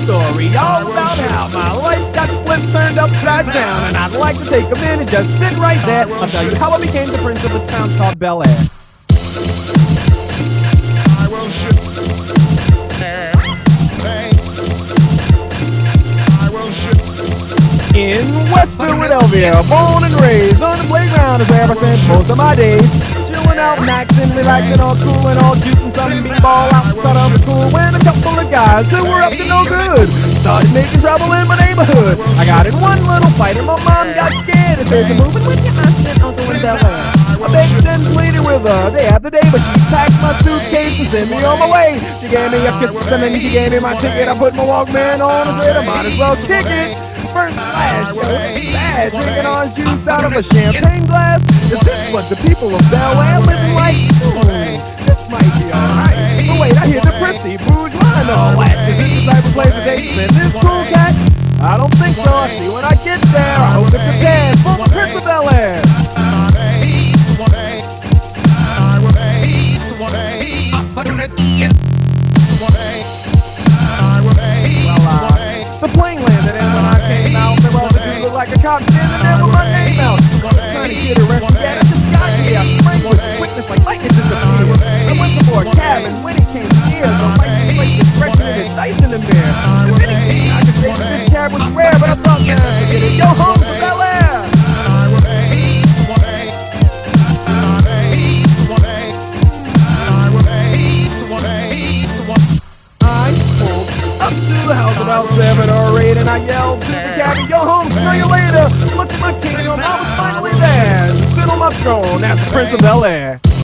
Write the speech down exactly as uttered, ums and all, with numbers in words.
story all about how my life got flipped, turned upside down. And I'd like to take a minute, just sit right there. I'll tell you how I became the prince of a town called Bel Air. I will shoot. I will shoot. In West Philadelphia, born and raised on the playground is where I spent most of my days. Chilling out, maxing, relaxing, all cool and all shooting some b-ball outside of the school when a couple of guys who were up to no good started making trouble in my neighborhood. I got in one little fight and my mom got scared and said, "You're moving with your aunt and uncle in Bel Air." I begged and pleaded with her day after day, but she packed my suitcase and sent me on my way. She gave me a kiss and then she gave me my ticket. I put my Walkman on and said I might as well kick it. First class, yo, bad, drinking orange juice out of a champagne glass. Is this what the people of Bel Air living like? Hmm, this might be alright. But wait, I hear the prissy bourgeois and all that. Is this the type of place that they spend this cool cat? I don't think so. I see when I get there. I hope it's prepared for the Prince of Bel Air. The plane landed and when I came out, there was a dude looked like a cop standing there with my name out. Trying to get arrested, yeah, it just got me. I sprang with quickness like lightning disappeared. I went to board cab and when it came near, the license plate was fresher than his dice in the mirror. If anything, I could say that this cab was rare, but I thought, man, forget it. Yo, home to Bel Air. Up to the house about seven or eight, and I yelled to the cabby, "Go home, see you later." Look at my kingdom, I was finally there, to sit on my throne as the Prince of Bel Air.